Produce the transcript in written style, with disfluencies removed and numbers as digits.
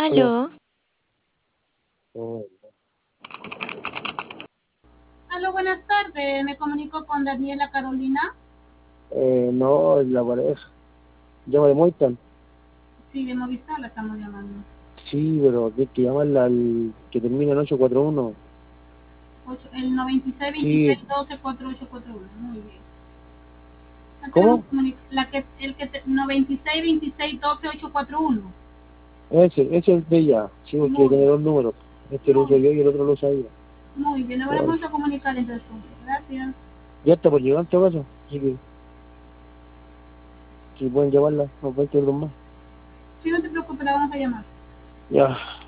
Aló. Aló, Oh, Aló, buenas tardes. Me comunico con Daniela Carolina. no, es la pareja. Llama de Moistan. Sí, de Movistar la estamos llamando. Sí, pero tienes que llamarla al que termina en 841. El 96 Sí, 26 12 4841. Muy bien. La queremos ¿cómo? la que, el que 96 26 12 841. Ese es el de ella. Sí, porque Muy, tiene dos números. Este lo uso muy, yo y el otro lo usa ella. muy bien. Nos Ay, vamos a comunicar entonces. Gracias. ya está por llegar en todo caso. Así que si pueden llamarla, nos 20 euros más. Sí, no te preocupes, la vamos a llamar. Ya.